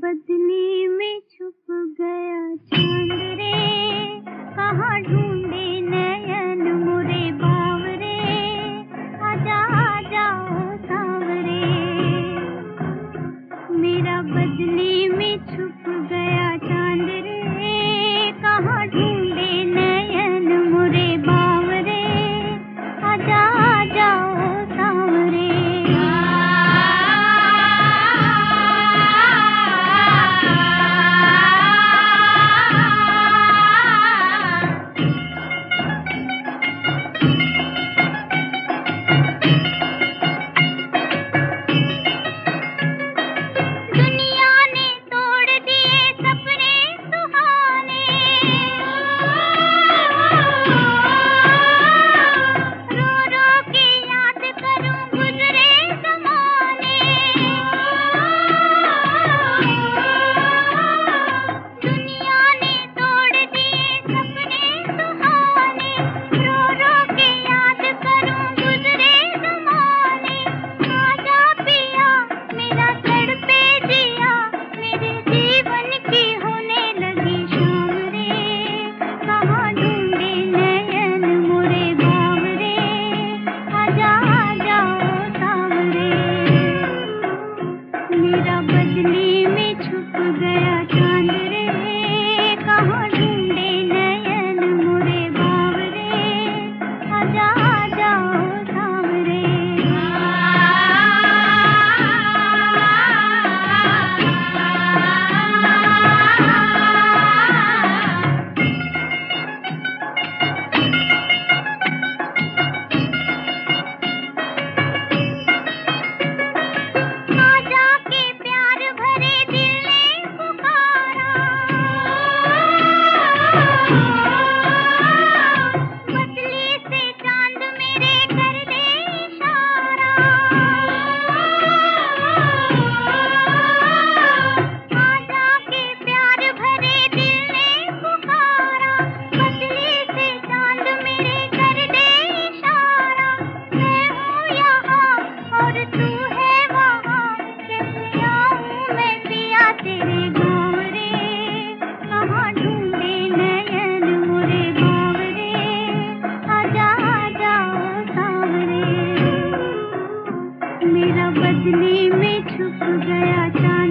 बदली में छुप गया चांद रे, कहाँ ढूंढे नयन मोरे बावरे, आजा आजा ओ सांवरे। मेरा बदली में छुप गया चांद रे, कहाँ ढूंढे नयन मोरे बावरे, आजा आजा ओ सांवरे। मेरा बदली में छुप गया चांद रे, कहाँ ढूंढे नयन मोरे बावरे, आजा आजा ओ सांवरे। मेरा बदली में छुप गया चांद।